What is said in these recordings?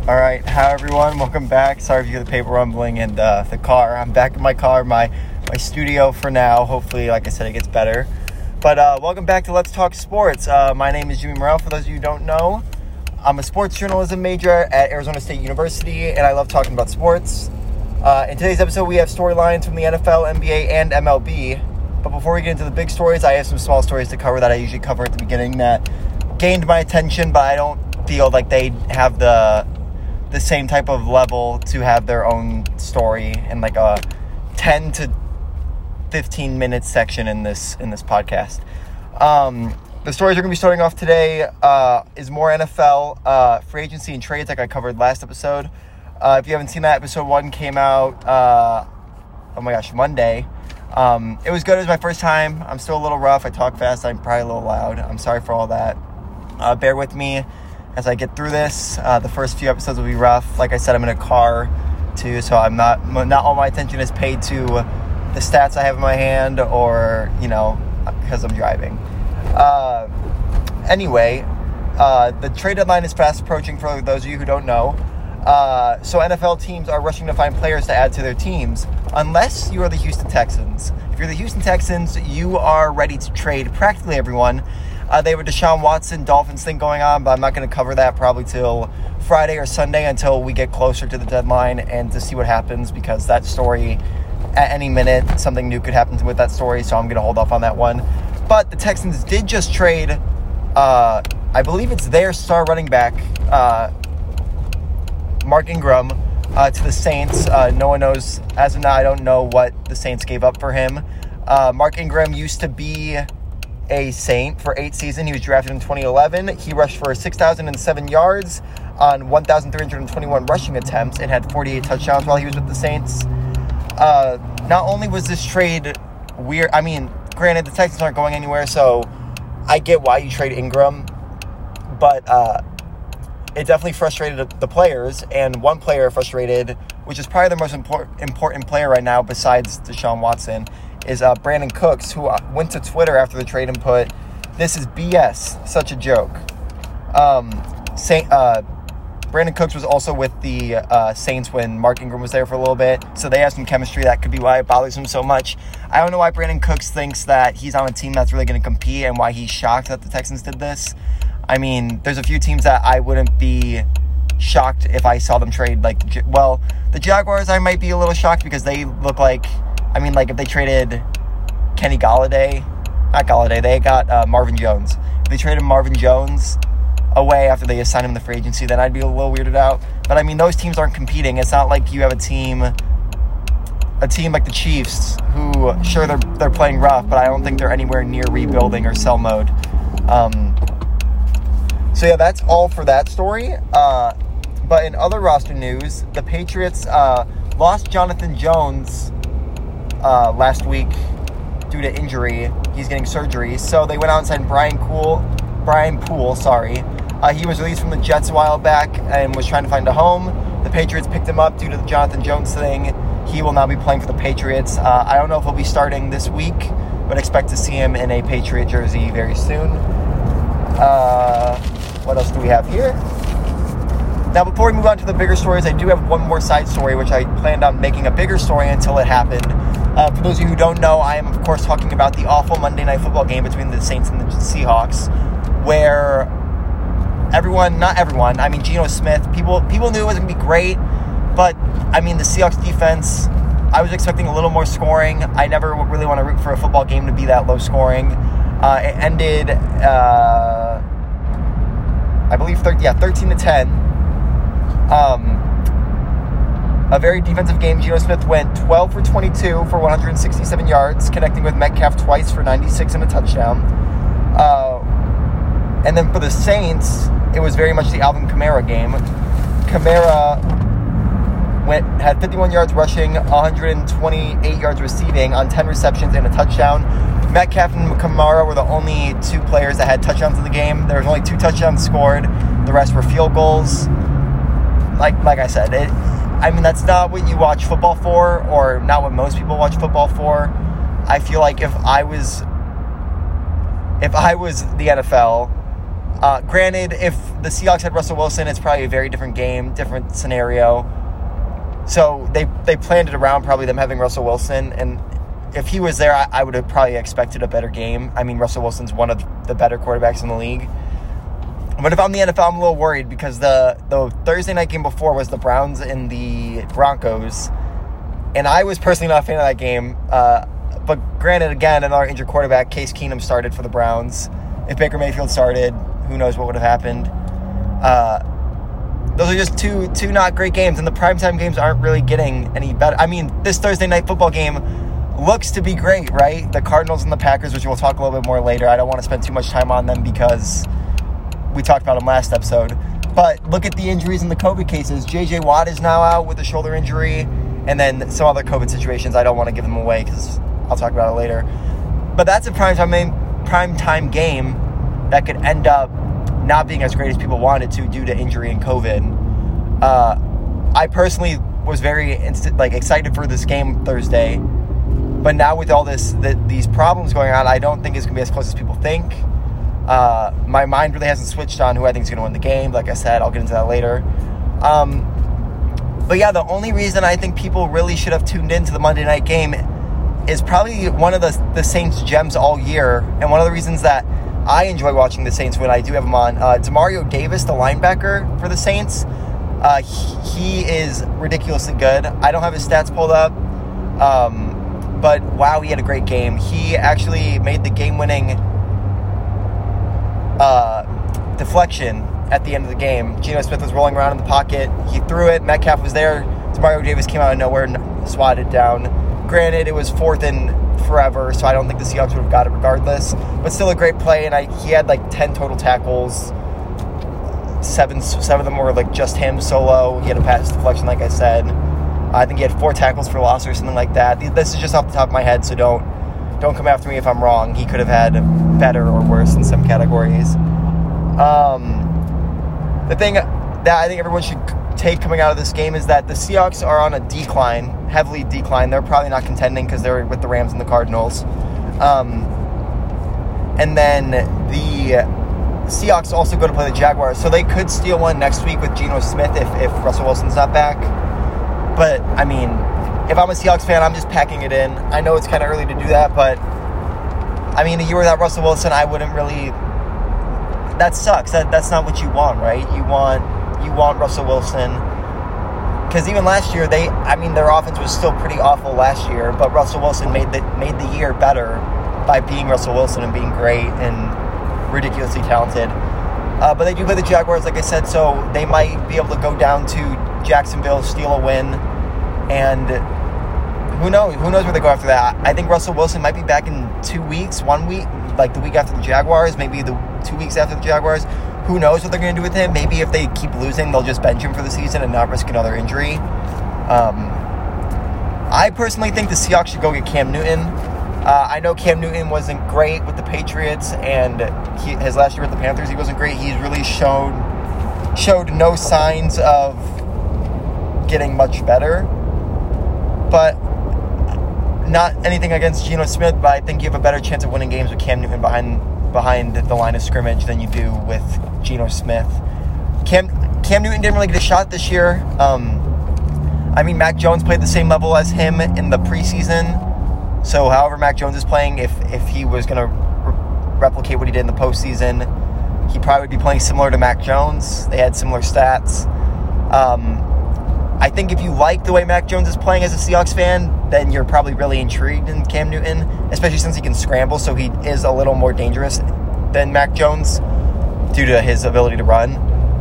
All right, hi everyone, welcome back. Sorry if you hear the paper rumbling and the car. I'm back in my car, my studio for now. Hopefully, like I said, it gets better. But welcome back to Let's Talk Sports. My name is Jimmy Morrell. For those of you who don't know, I'm a sports journalism major at Arizona State University, and I love talking about sports. In today's episode, we have storylines from the NFL, NBA, and MLB. But before we get into the big stories, I have some small stories to cover that I usually cover at the beginning that gained my attention, but I don't feel like they have the same type of level to have their own story in like a 10 to 15 minute section in this podcast. The stories we're going to be starting off today is more NFL free agency and trades like I covered last episode. If you haven't seen that, episode 1 came out Monday. It was good. It was my first time. I'm still a little rough. I talk fast. I'm probably a little loud. I'm sorry for all that. Bear with me as I get through this. The first few episodes will be rough. Like I said, I'm in a car too, so I'm not all my attention is paid to the stats I have in my hand or, because I'm driving. Anyway, the trade deadline is fast approaching for those of you who don't know. So NFL teams are rushing to find players to add to their teams, unless you are the Houston Texans. If you're the Houston Texans, you are ready to trade practically everyone. They have a Deshaun Watson Dolphins thing going on, but I'm not going to cover that probably till Friday or Sunday until we get closer to the deadline and to see what happens, because that story, at any minute, something new could happen with that story, so I'm going to hold off on that one. But the Texans did just trade, I believe it's their star running back, Mark Ingram, to the Saints. No one knows, as of now, I don't know what the Saints gave up for him. Mark Ingram used to be a Saint for 8 seasons. He was drafted in 2011. He rushed for 6,007 yards on 1,321 rushing attempts and had 48 touchdowns while he was with the Saints. Not only was this trade weird, granted, the Texans aren't going anywhere, so I get why you trade Ingram, but it definitely frustrated the players, and one player frustrated, which is probably the most important player right now besides Deshaun Watson, is Brandon Cooks, who went to Twitter after the trade and put, "This is BS, such a joke." Brandon Cooks was also with the Saints when Mark Ingram was there for a little bit, so they have some chemistry. That could be why it bothers him so much. I don't know why Brandon Cooks thinks that he's on a team that's really going to compete and why he's shocked that the Texans did this. There's a few teams that I wouldn't be shocked if I saw them trade. The Jaguars, I might be a little shocked because they look like, if they traded Kenny Golladay, not Golladay, they got Marvin Jones. If they traded Marvin Jones away after they assigned him the free agency, then I'd be a little weirded out. But those teams aren't competing. It's not like you have a team like the Chiefs, who, sure, they're playing rough, but I don't think they're anywhere near rebuilding or sell mode. So yeah, that's all for that story. But in other roster news, the Patriots lost Jonathan Jones last week due to injury. He's getting surgery, so they went out and signed Brian Poole. He was released from the Jets a while back and was trying to find a home. The Patriots picked him up due to the Jonathan Jones thing. He will now be playing for the Patriots. I don't know if he'll be starting this week, but expect to see him in a Patriot jersey very soon. What else do we have here? Now, before we move on to the bigger stories, I do have one more side story, which I planned on making a bigger story until it happened. For those of you who don't know, I am, of course, talking about the awful Monday Night Football game between the Saints and the Seahawks, where not everyone, Geno Smith, people knew it was going to be great, but, the Seahawks defense, I was expecting a little more scoring. I never really want to root for a football game to be that low scoring. It ended, I believe, 13-10. A very defensive game. Geno Smith went 12 for 22 for 167 yards, connecting with Metcalf twice for 96 and a touchdown. And then for the Saints, it was very much the Alvin Kamara game. Kamara had 51 yards rushing, 128 yards receiving on 10 receptions and a touchdown. Metcalf and Kamara were the only 2 players that had touchdowns in the game. There was only 2 touchdowns scored. The rest were field goals. Like I said, that's not what you watch football for, or not what most people watch football for. I feel like if I was the NFL, Granted, if the Seahawks had Russell Wilson, it's probably a very different game, different scenario. So they planned it around probably them having Russell Wilson, and if he was there, I would have probably expected a better game. I mean, Russell Wilson's one of the better quarterbacks in the league. But if I'm the NFL, I'm a little worried because the Thursday night game before was the Browns and the Broncos, and I was personally not a fan of that game. But granted, again, another injured quarterback, Case Keenum, started for the Browns. If Baker Mayfield started, who knows what would have happened. Those are just two not great games, and the primetime games aren't really getting any better. I mean, this Thursday night football game looks to be great, right? The Cardinals and the Packers, which we'll talk a little bit more later. I don't want to spend too much time on them because we talked about them last episode. But look at the injuries and the COVID cases. J.J. Watt is now out with a shoulder injury, and then some other COVID situations. I don't want to give them away because I'll talk about it later. But that's a primetime game that could end up not being as great as people wanted to due to injury and COVID. I personally was very excited for this game Thursday, but now with all these problems going on, I don't think it's going to be as close as people think. My mind really hasn't switched on who I think is going to win the game. Like I said, I'll get into that later. But yeah, the only reason I think people really should have tuned into the Monday night game is probably one of the Saints' gems all year, and one of the reasons that I enjoy watching the Saints when I do have them on. Demario Davis, the linebacker for the Saints, he is ridiculously good. I don't have his stats pulled up, but wow, he had a great game. He actually made the game-winning deflection at the end of the game. Geno Smith was rolling around in the pocket. He threw it. Metcalf was there. Demario Davis came out of nowhere and swatted down. Granted, it was 4th and forever, so I don't think the Seahawks would have got it regardless. But still a great play, and he had 10 total tackles. Seven of them were just him solo. He had a pass deflection, like I said. I think he had 4 tackles for loss or something like that. This is just off the top of my head, so don't come after me if I'm wrong. He could have had better or worse in some categories. The thing that I think everyone should take coming out of this game is that the Seahawks are on a decline, heavily decline. They're probably not contending because they're with the Rams and the Cardinals. And then the Seahawks also go to play the Jaguars, so they could steal one next week with Geno Smith if Russell Wilson's not back. But, I mean, if I'm a Seahawks fan, I'm just packing it in. I know it's kind of early to do that, but, I mean, a year without Russell Wilson, I wouldn't really... That sucks. That's not what you want, right? You want Russell Wilson. Because even last year, their offense was still pretty awful last year, but Russell Wilson made the year better by being Russell Wilson and being great and ridiculously talented. But they do play the Jaguars, like I said, so they might be able to go down to Jacksonville, steal a win, and who knows where they go after that. I think Russell Wilson might be back in 2 weeks, 1 week, the week after the Jaguars, maybe the 2 weeks after the Jaguars. Who knows what they're going to do with him? Maybe if they keep losing, they'll just bench him for the season and not risk another injury. I personally think the Seahawks should go get Cam Newton. I know Cam Newton wasn't great with the Patriots, and his last year with the Panthers, he wasn't great. He's really showed no signs of getting much better. But not anything against Geno Smith, but I think you have a better chance of winning games with Cam Newton behind the line of scrimmage than you do with Geno Smith. Cam Newton didn't really get a shot this year. Mac Jones played the same level as him in the preseason. So however Mac Jones is playing, if he was going to replicate what he did in the postseason, he probably would be playing similar to Mac Jones. They had similar stats. I think if you like the way Mac Jones is playing as a Seahawks fan, then you're probably really intrigued in Cam Newton, especially since he can scramble, so he is a little more dangerous than Mac Jones due to his ability to run.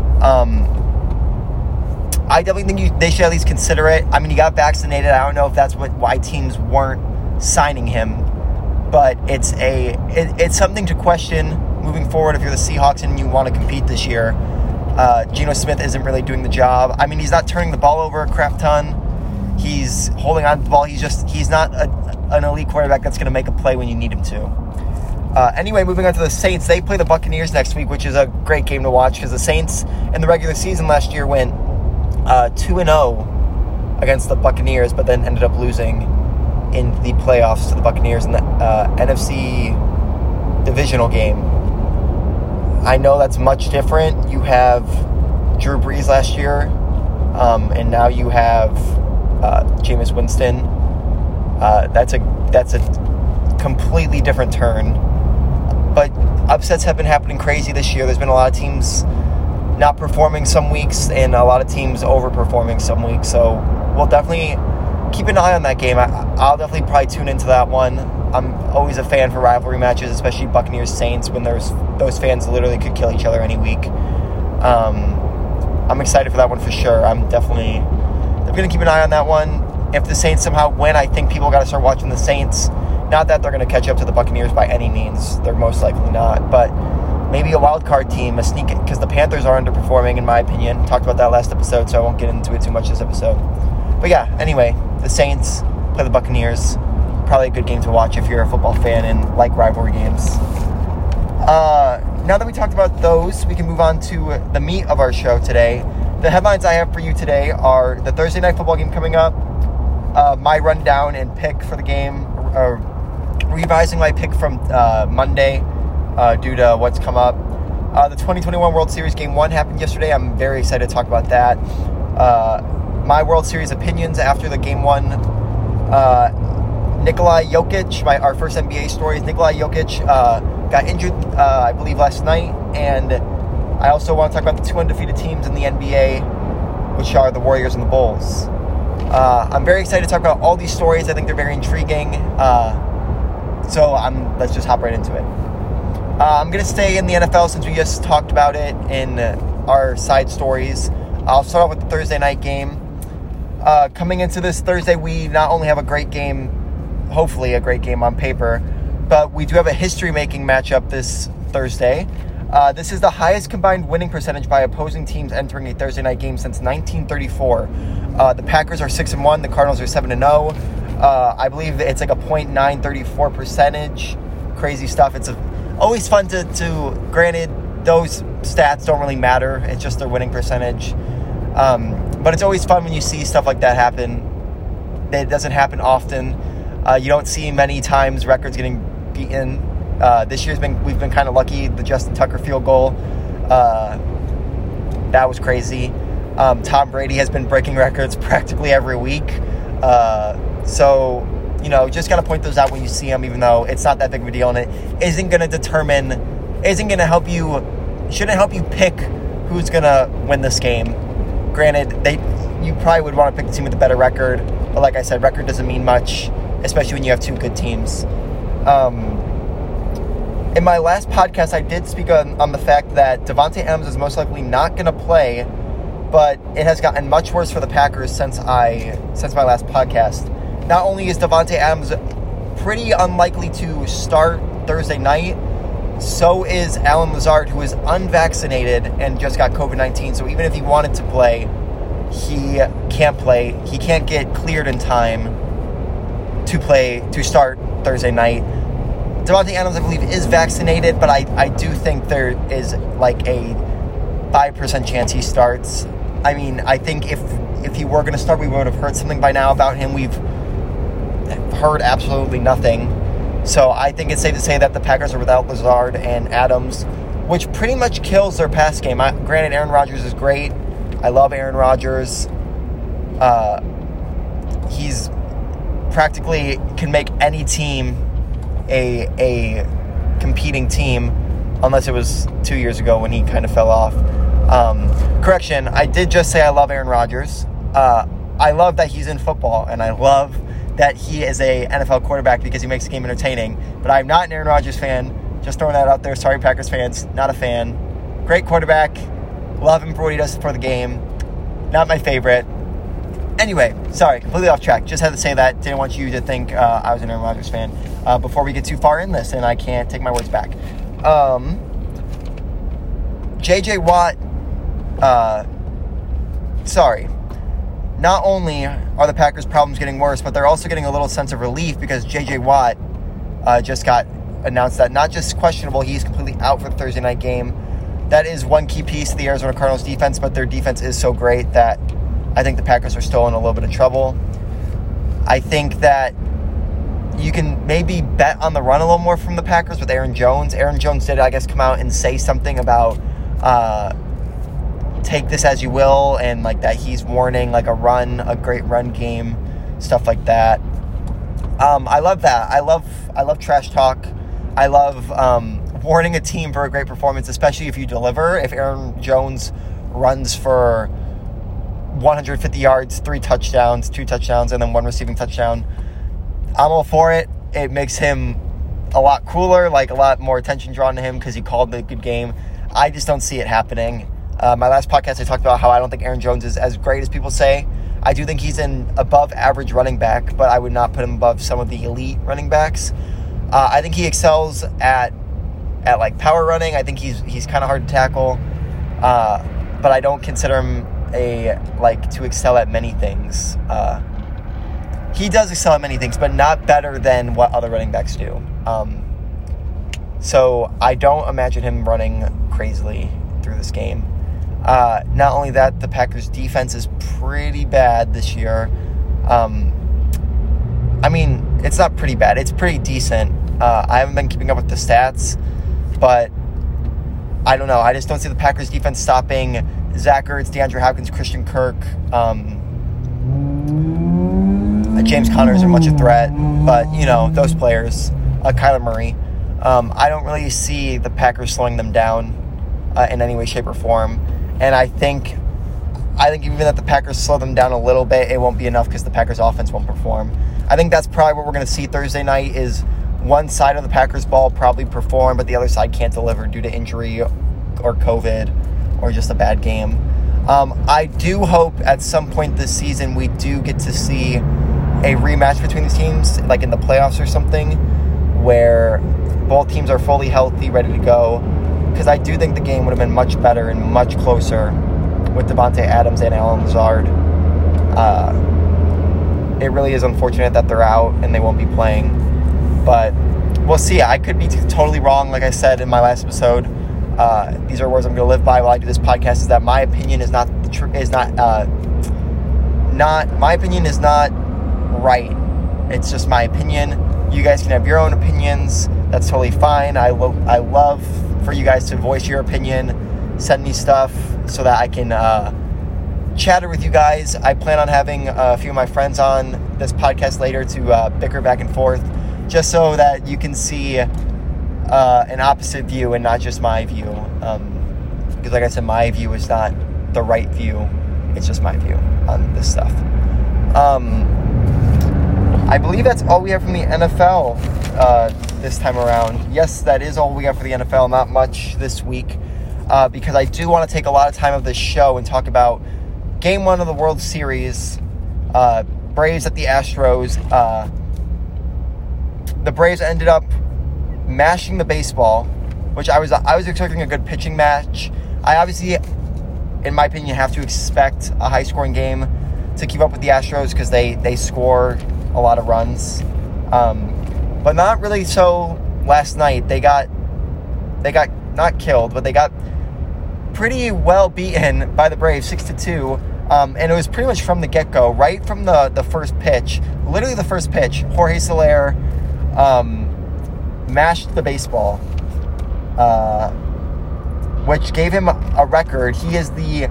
I definitely think they should at least consider it. I mean, he got vaccinated. I don't know if that's why teams weren't signing him, but it's something to question moving forward if you're the Seahawks and you want to compete this year. Geno Smith isn't really doing the job. I mean, he's not turning the ball over a crap ton. He's holding on to the ball. He's not an elite quarterback that's going to make a play when you need him to. Anyway, moving on to the Saints. They play the Buccaneers next week, which is a great game to watch because the Saints in the regular season last year went 2-0 against the Buccaneers, but then ended up losing in the playoffs to the Buccaneers in the NFC divisional game. I know that's much different. You have Drew Brees last year, and now you have Jameis Winston. That's a completely different turn. But upsets have been happening crazy this year. There's been a lot of teams not performing some weeks and a lot of teams overperforming some weeks. So we'll definitely keep an eye on that game. I'll definitely probably tune into that one. I'm always a fan for rivalry matches, especially Buccaneers-Saints, when those fans literally could kill each other any week. I'm excited for that one for sure. I'm going to keep an eye on that one. If the Saints somehow win, I think people got to start watching the Saints. Not that they're going to catch up to the Buccaneers by any means. They're most likely not. But maybe a wild card team, a sneak, because the Panthers are underperforming, in my opinion. Talked about that last episode, so I won't get into it too much this episode. But yeah, anyway, the Saints play the Buccaneers. Probably a good game to watch if you're a football fan and like rivalry games. Now that we talked about those, we can move on to the meat of our show today. The headlines I have for you today are the Thursday night football game coming up, my rundown and pick for the game, revising my pick from Monday due to what's come up. The 2021 World Series Game 1 happened yesterday. I'm very excited to talk about that. My World Series opinions after the Game 1. Nikola Jokic, our first NBA story is Nikola Jokic got injured, I believe, last night. And I also want to talk about the two undefeated teams in the NBA, which are the Warriors and the Bulls. I'm very excited to talk about all these stories. I think they're very intriguing. So let's just hop right into it. I'm going to stay in the NFL since we just talked about it in our side stories. I'll start off with the Thursday night game. Coming into this Thursday, we not only have a great game, hopefully a great game on paper, but we do have a history-making matchup this Thursday. This is the highest combined winning percentage by opposing teams entering a Thursday night game since 1934. The Packers are 6-1. The Cardinals are 7-0. I believe it's like a .934 percentage. Crazy stuff. It's always fun to granted, those stats don't really matter. It's just their winning percentage. But it's always fun when you see stuff like that happen. It doesn't happen often. You don't see many times records getting beaten. This year's we've been kind of lucky. The Justin Tucker field goal, that was crazy. Tom Brady has been breaking records practically every week. So, just got to point those out when you see them, even though it's not that big of a deal, and it shouldn't help you pick who's going to win this game. Granted, you probably would want to pick the team with a better record, but like I said, record doesn't mean much, especially when you have two good teams. In my last podcast, I did speak on the fact that Davante Adams is most likely not going to play, but it has gotten much worse for the Packers since my last podcast. Not only is Davante Adams pretty unlikely to start Thursday night, so is Allen Lazard, who is unvaccinated and just got COVID-19. So even if he wanted to play, he can't play. He can't get cleared in time to start Thursday night. Davante Adams, I believe, is vaccinated, but I do think there is like a 5% chance he starts. I mean, I think if he were going to start, we would have heard something by now about him. We've heard absolutely nothing. So I think it's safe to say that the Packers are without Lazard and Adams, which pretty much kills their pass game. Granted, Aaron Rodgers is great. I love Aaron Rodgers. He's practically can make any team a competing team, unless it was 2 years ago when he kind of fell off. Correction, I did just say I love Aaron Rodgers. I love that he's in football, and I love that he is a NFL quarterback because he makes the game entertaining. But I'm not an Aaron Rodgers fan. Just throwing that out there. Sorry, Packers fans. Not a fan. Great quarterback. Love him for what he does for the game. Not my favorite. Anyway, sorry, completely off track. Just had to say that. Didn't want you to think I was an Aaron Rodgers fan before we get too far in this, and I can't take my words back. J.J. Watt, not only are the Packers' problems getting worse, but they're also getting a little sense of relief because J.J. Watt just got announced that not just questionable, he's completely out for the Thursday night game. That is one key piece of the Arizona Cardinals defense, but their defense is so great that I think the Packers are still in a little bit of trouble. I think that, you can maybe bet on the run a little more from the Packers with Aaron Jones. Aaron Jones did, I guess, come out and say something about take this as you will, and like that he's warning like a great run game, stuff like that. I love that. I love trash talk. I love warning a team for a great performance, especially if you deliver. If Aaron Jones runs for 150 yards, 3 touchdowns, 2 touchdowns, and then 1 receiving touchdown, I'm all for it. It makes him a lot cooler, like a lot more attention drawn to him because he called a good game. I just don't see it happening. My last podcast, I talked about how I don't think Aaron Jones is as great as people say. I do think he's an above average running back, but I would not put him above some of the elite running backs. I think he excels at like power running. I think he's kind of hard to tackle, but I don't consider him to excel at many things. He does excel at many things, but not better than what other running backs do. So I don't imagine him running crazily through this game. Not only that, the Packers' defense is pretty bad this year. I mean, it's not pretty bad. It's pretty decent. I haven't been keeping up with the stats, but I don't know. I just don't see the Packers' defense stopping Zach Ertz, DeAndre Hopkins, Christian Kirk. James Conner isn't much a threat, but, those players, Kyler Murray. I don't really see the Packers slowing them down in any way, shape, or form. And I think even if the Packers slow them down a little bit, it won't be enough because the Packers' offense won't perform. I think that's probably what we're going to see Thursday night is one side of the Packers' ball probably perform, but the other side can't deliver due to injury or COVID or just a bad game. I do hope at some point this season we do get to see a rematch between these teams, like in the playoffs or something, where both teams are fully healthy, ready to go. Because I do think the game would have been much better and much closer with Davante Adams and Allen Lazard. It really is unfortunate that they're out and they won't be playing. But we'll see. I could be totally wrong, like I said in my last episode. These are words I'm going to live by while I do this podcast. Is that my opinion is not my opinion is not right. It's just my opinion. You guys can have your own opinions. That's totally fine. I love for you guys to voice your opinion. Send me stuff so that I can chatter with you guys. I plan on having a few of my friends on this podcast later to bicker back and forth, just so that you can see an opposite view and not just my view. Because like I said, my view is not the right view. It's just my view on this stuff. I believe that's all we have from the NFL this time around. Yes, that is all we have for the NFL. Not much this week because I do want to take a lot of time of this show and talk about Game 1 of the World Series. Braves at the Astros. The Braves ended up mashing the baseball, which I was expecting a good pitching match. I obviously, in my opinion, have to expect a high-scoring game to keep up with the Astros because they score a lot of runs, but not really so last night. They got not killed, but they got pretty well beaten by the Braves 6-2, and it was pretty much from the get-go, right from the first pitch, literally the first pitch. Jorge Soler mashed the baseball, which gave him a record. He is the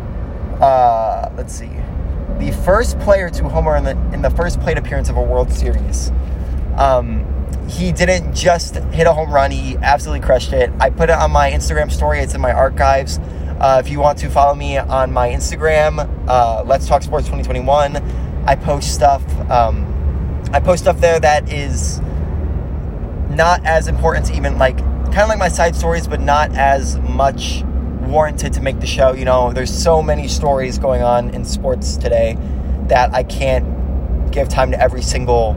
the first player to homer in the first plate appearance of a World Series. He didn't just hit a home run. He absolutely crushed it. I put it on my Instagram story. It's in my archives. If you want to follow me on my Instagram, Let's Talk Sports 2021, I post stuff. There that is not as important to even kind of like my side stories, but not as much warranted to make the show. There's so many stories going on in sports today that I can't give time to every single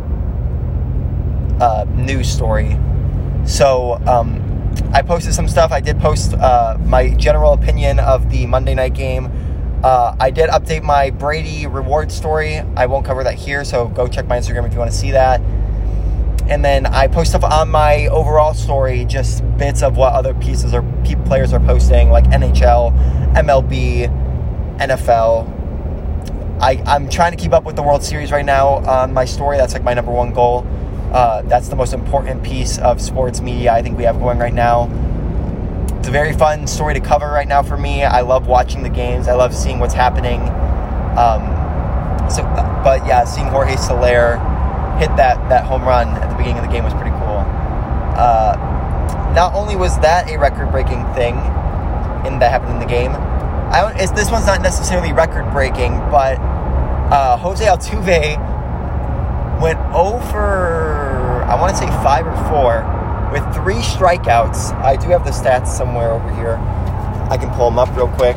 news story. So I posted some stuff. I did post my general opinion of the Monday night game. I did update my Brady reward story. I won't cover that here, so go check my Instagram if you want to see that. And then I post stuff on my overall story, just bits of what other pieces or players are posting, like NHL, MLB, NFL. I'm trying to keep up with the World Series right now on my story. That's my number one goal. That's the most important piece of sports media I think we have going right now. It's a very fun story to cover right now for me. I love watching the games. I love seeing what's happening. Seeing Jorge Soler hit that home run at the beginning of the game was pretty cool. Not only was that a record-breaking thing that happened in the game, this one's not necessarily record-breaking, but Jose Altuve went 0 for, I want to say 5 or 4, with 3 strikeouts. I do have the stats somewhere over here. I can pull them up real quick.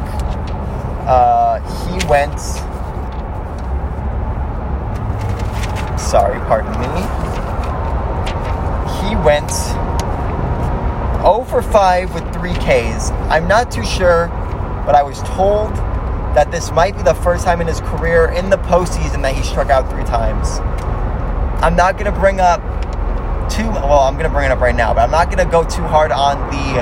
He went 0 for 5 with 3 Ks. I'm not too sure, but I was told that this might be the first time in his career in the postseason that he struck out 3 times. I'm not going to bring up I'm going to bring it up right now, but I'm not going to go too hard on the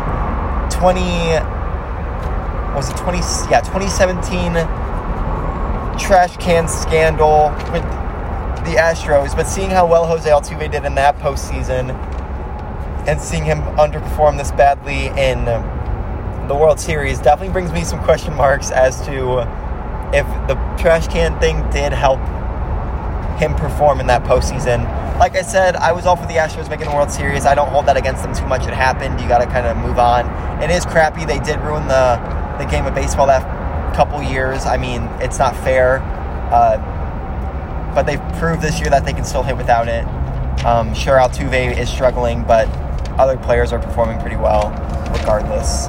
2017 trash can scandal with the Astros, but seeing how well Jose Altuve did in that postseason and seeing him underperform this badly in the World Series definitely brings me some question marks as to if the trash can thing did help him perform in that postseason. Like I said, I was all for the Astros making the World Series. I don't hold that against them too much. It happened. You got to kind of move on. It is crappy. They did ruin the game of baseball that couple years. I mean, it's not fair. But they've proved this year that they can still hit without it. Sure, Altuve is struggling, but other players are performing pretty well regardless.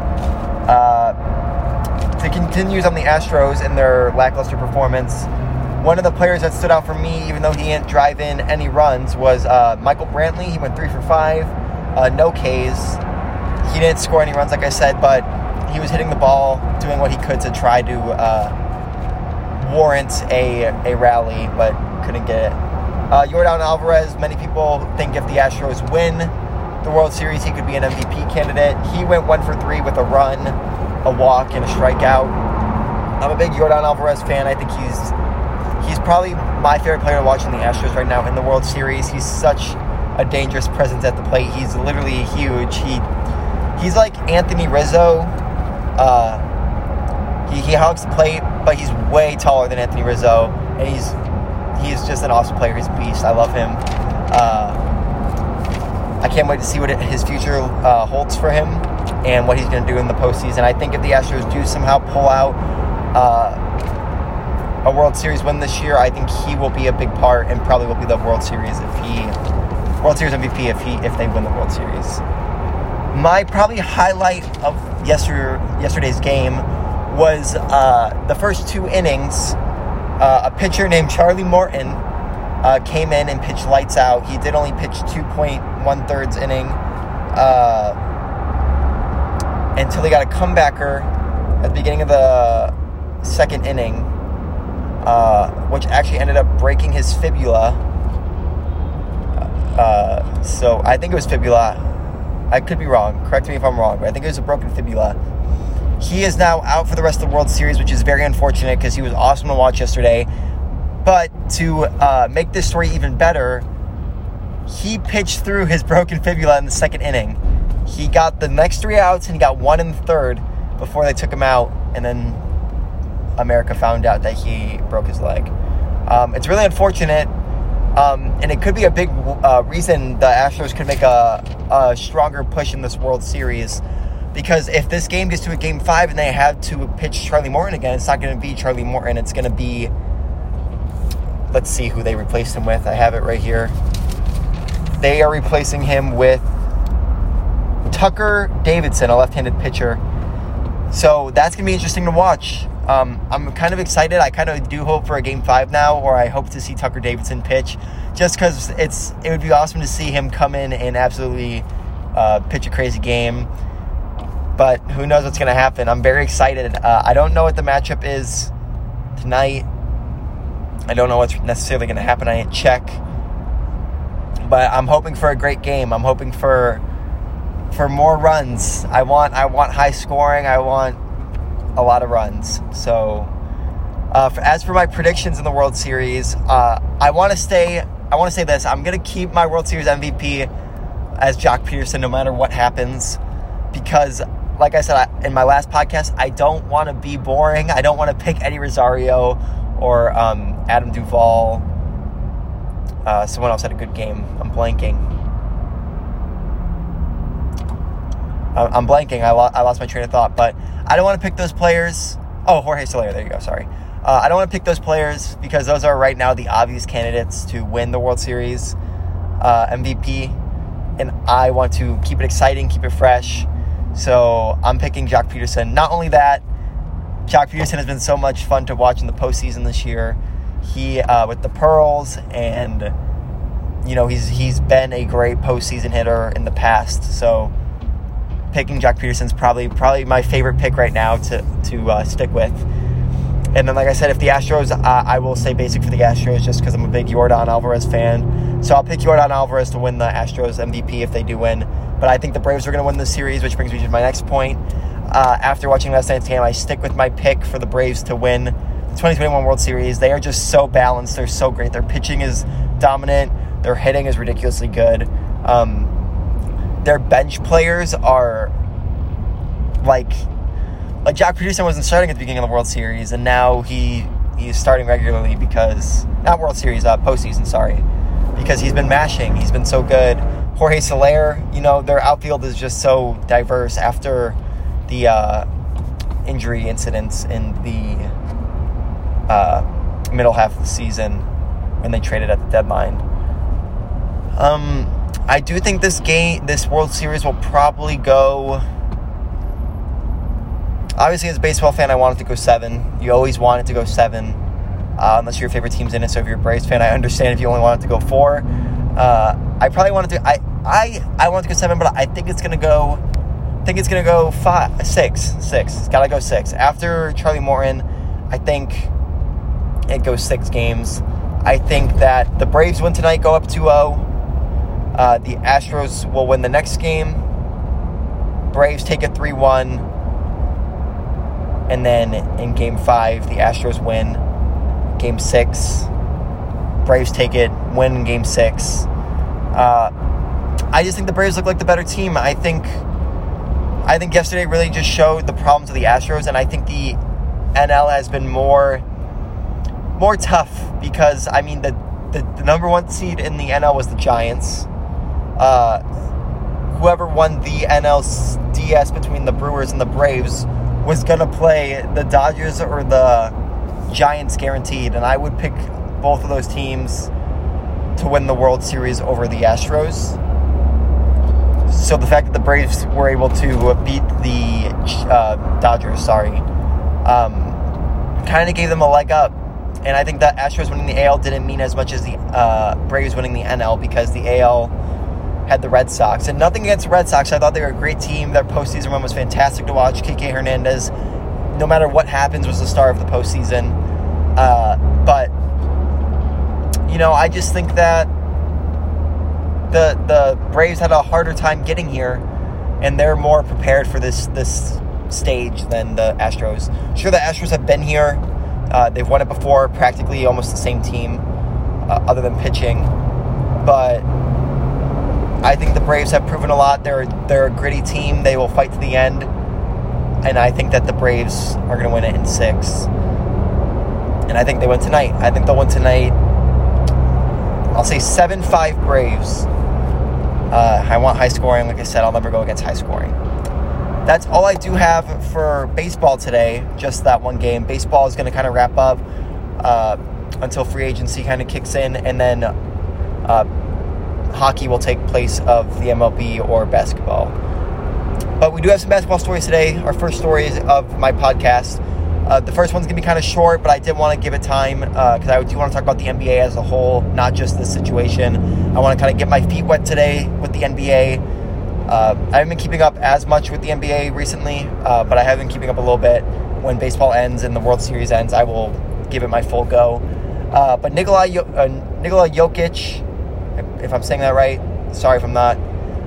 To continue on the Astros and their lackluster performance, one of the players that stood out for me, even though he didn't drive in any runs, was Michael Brantley. He went 3 for 5, no Ks. He didn't score any runs, like I said, but he was hitting the ball, doing what he could to try to warrant a rally, but couldn't get it. Yordan Alvarez, many people think if the Astros win the World Series, he could be an MVP candidate. He went 1 for 3 with a run, a walk, and a strikeout. I'm a big Yordan Alvarez fan. I think he's probably my favorite player to watch in the Astros right now in the World Series. He's such a dangerous presence at the plate. He's literally huge. He's like Anthony Rizzo. He hogs the plate, but he's way taller than Anthony Rizzo, and he's just an awesome player. He's a beast. I love him. I can't wait to see what his future holds for him and what he's going to do in the postseason. I think if the Astros do somehow pull out a World Series win this year, I think he will be a big part and probably will be the World Series MVP if they win the World Series. My probably highlight of yesterday's game was the first 2 innings. A pitcher named Charlie Morton came in and pitched lights out. He did only pitch 2.1 inning until he got a comebacker at the beginning of the 2nd inning, which actually ended up breaking his fibula. So I think it was fibula. I could be wrong. Correct me if I'm wrong, but I think it was a broken fibula. He is now out for the rest of the World Series, which is very unfortunate because he was awesome to watch yesterday. But to make this story even better, he pitched through his broken fibula in the 2nd inning. He got the next 3 outs, and he got 1 in the 3rd before they took him out, and then America found out that he broke his leg. It's really unfortunate, and it could be a big reason the Astros could make a stronger push in this World Series. Because if this game gets to a Game 5 and they have to pitch Charlie Morton again, it's not going to be Charlie Morton. It's going to be, let's see who they replaced him with. I have it right here. They are replacing him with Tucker Davidson, a left-handed pitcher. So that's going to be interesting to watch. I'm kind of excited. I kind of do hope for a Game 5 now, or I hope to see Tucker Davidson pitch, just because it would be awesome to see him come in and absolutely pitch a crazy game. But who knows what's going to happen. I'm very excited. I don't know what the matchup is tonight. I don't know what's necessarily going to happen. I didn't check. But I'm hoping for a great game. I'm hoping for more runs. I want high scoring. I want a lot of runs. So as for my predictions in the World Series, I want to stay I want to say this. I'm going to keep my World Series MVP as Jock Peterson no matter what happens, because, like I said in my last podcast, I don't want to be boring. I don't want to pick Eddie Rosario or Adam Duvall. Someone else had a good game. I'm blanking. I lost my train of thought, but I don't want to pick those players. Oh, Jorge Soler. There you go. Sorry. I don't want to pick those players because those are right now the obvious candidates to win the World Series MVP. And I want to keep it exciting, keep it fresh. So I'm picking Jock Peterson. Not only that, Jock Peterson has been so much fun to watch in the postseason this year. He with the Pearls, and he's been a great postseason hitter in the past. So picking Jock Peterson's probably my favorite pick right now to stick with. And then, like I said, if the Astros, I will say basic for the Astros just because I'm a big Yordan Alvarez fan. So I'll pick Yordan Alvarez to win the Astros MVP if they do win. But I think the Braves are going to win the series, which brings me to my next point. After watching last night's game, I stick with my pick for the Braves to win the 2021 World Series. They are just so balanced. They're so great. Their pitching is dominant. Their hitting is ridiculously good. Their bench players are like Jock Peterson wasn't starting at the beginning of the World Series, and now he is starting regularly because, not World Series, postseason, sorry, because he's been mashing. He's been so good. Jorge Soler, their outfield is just so diverse after the injury incidents in the middle half of the season when they traded at the deadline. I do think this World Series will probably go... Obviously, as a baseball fan, I want it to go 7. You always want it to go 7, unless your favorite team's in it. So if you're a Braves fan, I understand if you only want it to go 4. I probably want it to... I want it to go 7, but I think it's gonna go... 6. It's gotta go 6. After Charlie Morton, I think it goes 6 games. I think that the Braves win tonight, go up 2-0. The Astros will win the next game. Braves take it 3-1. And then in Game 5, the Astros win. Game 6, Braves take it, win in Game 6. I just think the Braves look like the better team. I think yesterday really just showed the problems of the Astros, and I think the NL has been more tough because, the number 1 seed in the NL was the Giants. Whoever won the NLDS between the Brewers and the Braves was going to play the Dodgers or the Giants guaranteed, and I would pick both of those teams to win the World Series over the Astros. So the fact that the Braves were able to beat the Dodgers, kind of gave them a leg up. And I think that Astros winning the AL didn't mean as much as the Braves winning the NL, because the AL had the Red Sox. And nothing against the Red Sox. I thought they were a great team. Their postseason run was fantastic to watch. Kike Hernandez, no matter what happens, was the star of the postseason. But, I just think that the Braves had a harder time getting here, and they're more prepared for this stage than the Astros. Sure, the Astros have been here. They've won it before, practically almost the same team, other than pitching. But I think the Braves have proven a lot. They're a gritty team. They will fight to the end. And I think that the Braves are going to win it in 6. And I think they win tonight. I think they'll win tonight. I'll say 7-5 Braves. I want high scoring. Like I said, I'll never go against high scoring. That's all I do have for baseball today. Just that one game. Baseball is going to kind of wrap up until free agency kind of kicks in. And then hockey will take place of the MLB or basketball. But we do have some basketball stories today. Our first stories of my podcast. The first one's going to be kind of short, but I did want to give it time because I do want to talk about the NBA as a whole, not just this situation. I want to kind of get my feet wet today with the NBA. I haven't been keeping up as much with the NBA recently, but I have been keeping up a little bit. When baseball ends and the World Series ends, I will give it my full go. But Nikola Jokic, if I'm saying that right, sorry if I'm not,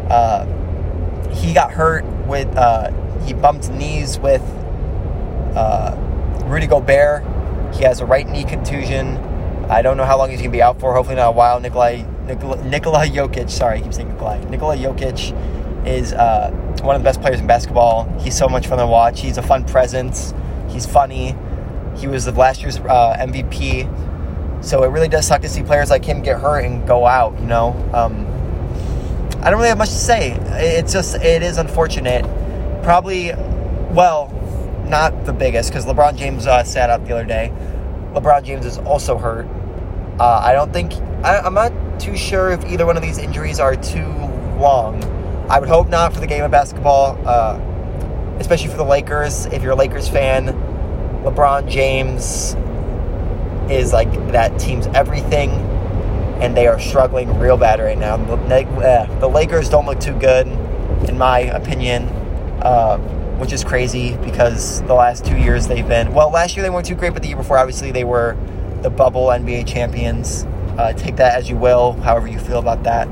he got hurt with, he bumped knees with Rudy Gobert. He has a right knee contusion. I don't know how long he's going to be out for. Hopefully not a while. Nikola Jokic. Sorry, I keep saying Nikolai. Nikola Jokic is one of the best players in basketball. He's so much fun to watch. He's a fun presence. He's funny. He was last year's MVP. So it really does suck to see players like him get hurt and go out, I don't really have much to say. It is unfortunate. Probably, not the biggest, because LeBron James sat out the other day. LeBron James is also hurt. I'm not too sure if either one of these injuries are too long. I would hope not for the game of basketball, especially for the Lakers. If you're a Lakers fan, LeBron James is like that team's everything, and they are struggling real bad right now. The Lakers don't look too good, in my opinion, which is crazy because the last 2 years they've been... Well, last year they weren't too great, but the year before, obviously, they were the bubble NBA champions. Take that as you will, however you feel about that.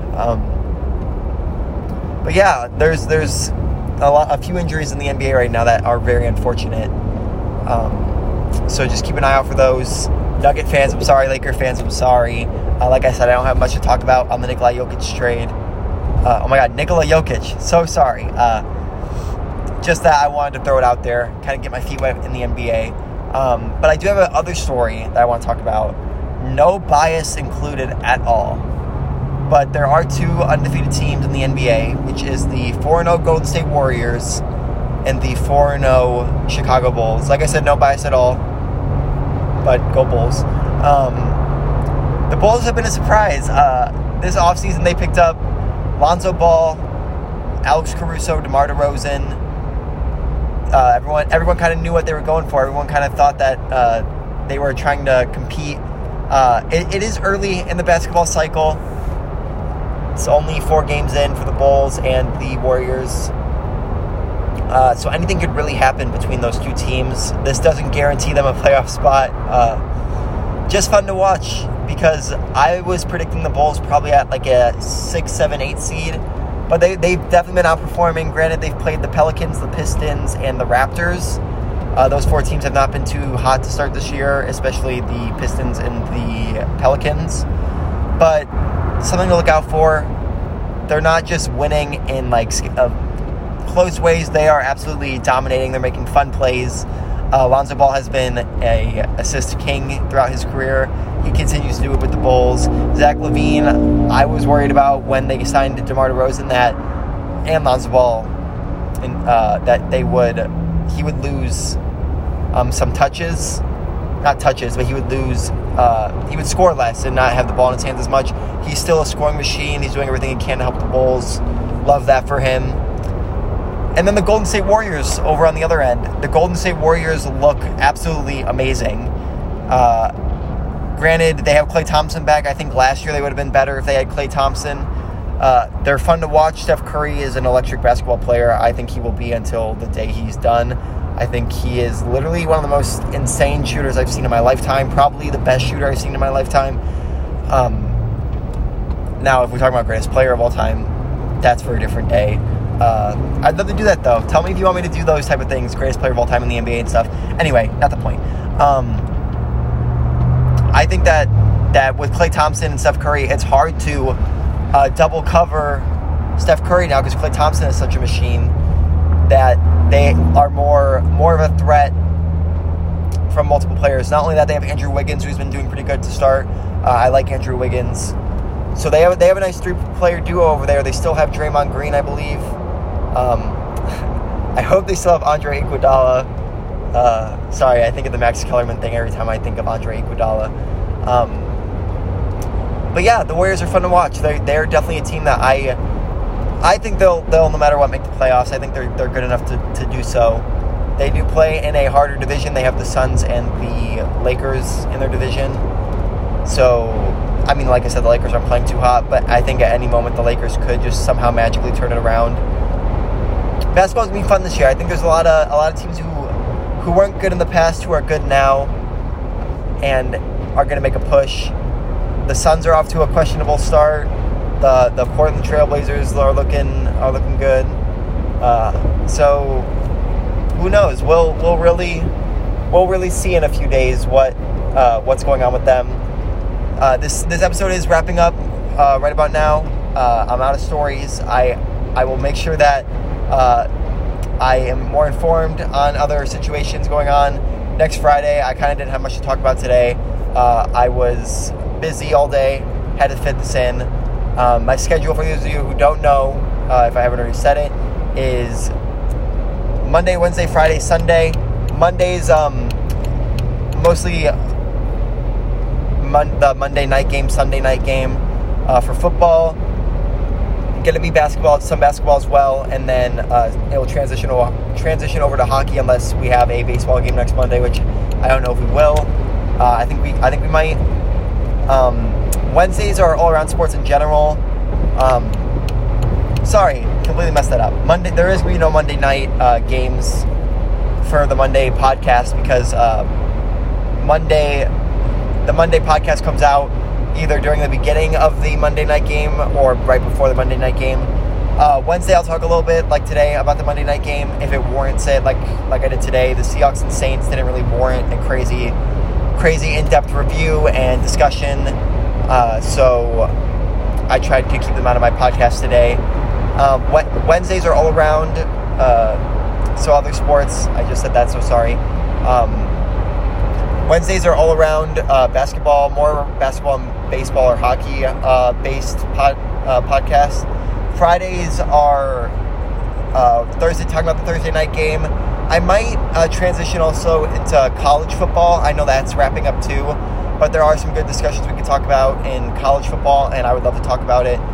But yeah, there's a few injuries in the NBA right now that are very unfortunate. So just keep an eye out for those. Nugget fans, I'm sorry. Laker fans, I'm sorry. Like I said, I don't have much to talk about on the Nikola Jokic trade. Oh my God, Nikola Jokic. So sorry. Just that I wanted to throw it out there, kind of get my feet wet in the NBA. But I do have another story that I want to talk about. No bias included at all. But there are two undefeated teams in the NBA, which is the 4-0 Golden State Warriors and the 4-0 Chicago Bulls. Like I said, no bias at all, but go Bulls. The Bulls have been a surprise. This offseason, they picked up Lonzo Ball, Alex Caruso, DeMar DeRozan. Everyone kind of knew what they were going for. Everyone kind of thought that they were trying to compete. It is early in the basketball cycle. It's only 4 games in for the Bulls and the Warriors. So anything could really happen between those two teams. This doesn't guarantee them a playoff spot. Just fun to watch because I was predicting the Bulls probably at like a 6, 7, 8 seed. But they've definitely been outperforming. Granted, they've played the Pelicans, the Pistons, and the Raptors. Those 4 teams have not been too hot to start this year, especially the Pistons and the Pelicans. But something to look out for. They're not just winning in like close ways. They are absolutely dominating. They're making fun plays. Lonzo Ball has been a assist king throughout his career. He continues to do it with the Bulls. Zach LaVine, I was worried about when they signed DeMar DeRozan and Lonzo Ball, that he would lose some touches. Not touches, but he would lose. He would score less and not have the ball in his hands as much. He's still a scoring machine. He's doing everything he can to help the Bulls. Love that for him. And then the Golden State Warriors over on the other end. The Golden State Warriors look absolutely amazing. Granted, they have Klay Thompson back. I think last year they would have been better if they had Klay Thompson. They're fun to watch. Steph Curry is an electric basketball player. I think he will be until the day he's done. I think he is literally one of the most insane shooters I've seen in my lifetime. Probably the best shooter I've seen in my lifetime. Now, if we're talking about greatest player of all time, that's for a different day. I'd love to do that, though. Tell me if you want me to do those type of things, greatest player of all time in the NBA and stuff. Anyway, not the point. I think that with Klay Thompson and Steph Curry, it's hard to double cover Steph Curry now because Klay Thompson is such a machine that they are more of a threat from multiple players. Not only that, they have Andrew Wiggins, who's been doing pretty good to start. I like Andrew Wiggins. So they have a nice 3-player duo over there. They still have Draymond Green, I believe. I hope they still have Andre Iguodala. Sorry, I think of the Max Kellerman thing every time I think of Andre Iguodala. But yeah, the Warriors are fun to watch. They're definitely a team that I think they'll no matter what make the playoffs. I think they're good enough to do so. They do play in a harder division. They have the Suns and the Lakers in their division. So, I mean, like I said, the Lakers aren't playing too hot, but I think at any moment the Lakers could just somehow magically turn it around. Basketball's gonna be fun this year. I think there's a lot of teams who weren't good in the past who are good now and are gonna make a push. The Suns are off to a questionable start. The Portland Trailblazers are looking good. So who knows? We'll really see in a few days what's going on with them. This episode is wrapping up right about now. I'm out of stories. I will make sure that I am more informed on other situations going on next Friday. I kind of didn't have much to talk about today. I was busy all day, had to fit this in. My schedule, for those of you who don't know, if I haven't already said it, is Monday, Wednesday, Friday, Sunday. Mondays, mostly the Monday night game, Sunday night game for football. Going to be basketball, some basketball as well, and then it will transition over to hockey unless we have a baseball game next Monday, which I don't know if we will. I think we might. Wednesdays are all around sports in general. Sorry, completely messed that up. Monday, there is no Monday night games for the Monday podcast because the Monday podcast comes out either during the beginning of the Monday night game or right before the Monday night game. Wednesday, I'll talk a little bit, like today, about the Monday night game if it warrants it, like I did today. The Seahawks and Saints didn't really warrant a crazy in-depth review and discussion, so I tried to keep them out of my podcast today. Wednesdays are all around, so other sports. I just said that, so sorry. Wednesdays are all around basketball, more basketball and baseball or hockey based podcasts. Fridays are Thursday, talking about the Thursday night game. I might transition also into college football. I know that's wrapping up too, but there are some good discussions we could talk about in college football, and I would love to talk about it.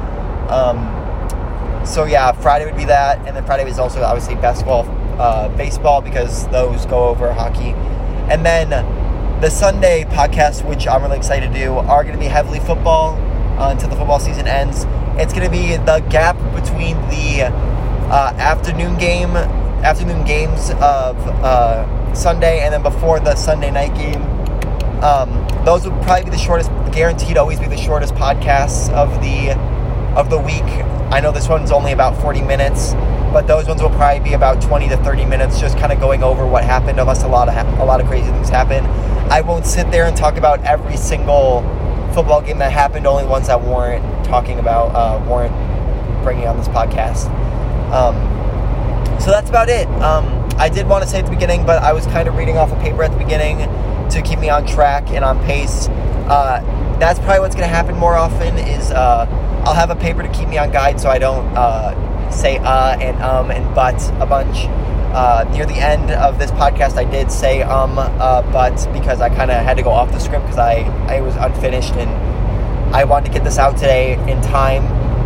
So yeah, Friday would be that, and then Friday is also obviously basketball, baseball, because those go over hockey. And then the Sunday podcast, which I'm really excited to do, are going to be heavily football until the football season ends. It's going to be the gap between the afternoon games of Sunday and then before the Sunday night game. Those will probably be the shortest, guaranteed always be the shortest podcasts of the week. I know this one's only about 40 minutes, but those ones will probably be about 20 to 30 minutes, just kind of going over what happened, unless a lot of crazy things happen. I won't sit there and talk about every single football game that happened, only ones that warrant talking about, warrant bringing on this podcast. So that's about it. I did want to say at the beginning, but I was kind of reading off a paper at the beginning to keep me on track and on pace. That's probably what's going to happen more often is I'll have a paper to keep me on guide so I don't say and but a bunch. Near the end of this podcast, I did say but because I kind of had to go off the script because I was unfinished and I wanted to get this out today in time.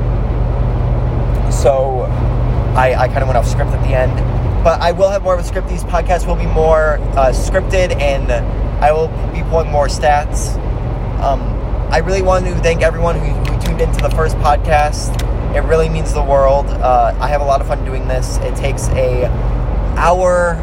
So I kind of went off script at the end. But I will have more of a script. These podcasts will be more scripted, and I will be pulling more stats. I really want to thank everyone who tuned into the first podcast. It really means the world. I have a lot of fun doing this. It takes an hour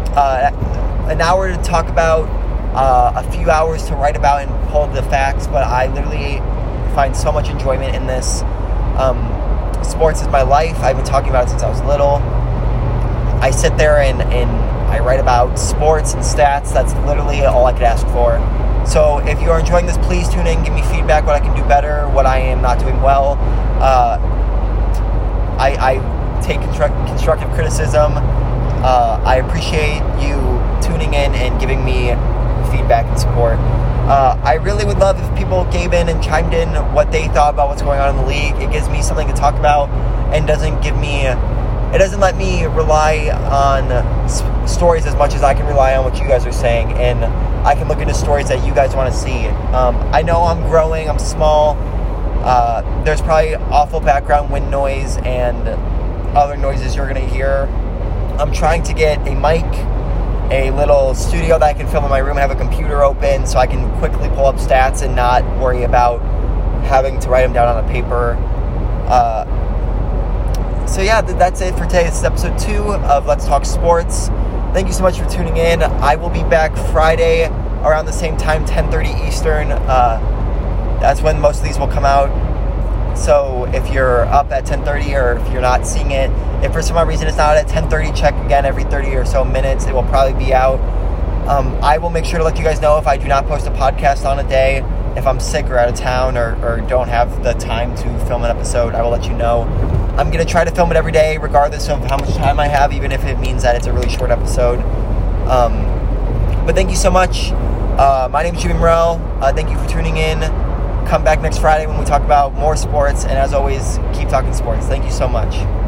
to talk about, a few hours to write about and pull the facts, but I literally find so much enjoyment in this. Sports is my life. I've been talking about it since I was little. I sit there and I write about sports and stats. That's literally all I could ask for. So if you are enjoying this, please tune in, give me feedback, what I can do better, what I am not doing well. I take constructive criticism. I appreciate you tuning in and giving me feedback and support. I really would love if people gave in and chimed in what they thought about what's going on in the league. It gives me something to talk about and doesn't let me rely on stories as much as I can rely on what you guys are saying, and I can look into stories that you guys want to see. I know I'm growing, I'm small. There's probably awful background wind noise and other noises you're going to hear. I'm trying to get a mic, a little studio that I can film in my room, have a computer open so I can quickly pull up stats and not worry about having to write them down on a paper. So yeah, that's it for today. This is episode 2 of Let's Talk Sports. Thank you so much for tuning in. I will be back Friday around the same time, 10:30 Eastern. That's when most of these will come out. So if you're up at 10:30 or if you're not seeing it, if for some reason it's not at 10:30, check again every 30 or so minutes. It will probably be out. I will make sure to let you guys know if I do not post a podcast on a day If I'm sick or out of town or don't have the time to film an episode, I will let you know. I'm going to try to film it every day, regardless of how much time I have, even if it means that it's a really short episode. But thank you so much. My name is Jimmy Morrell. Thank you for tuning in. Come back next Friday when we talk about more sports. And as always, keep talking sports. Thank you so much.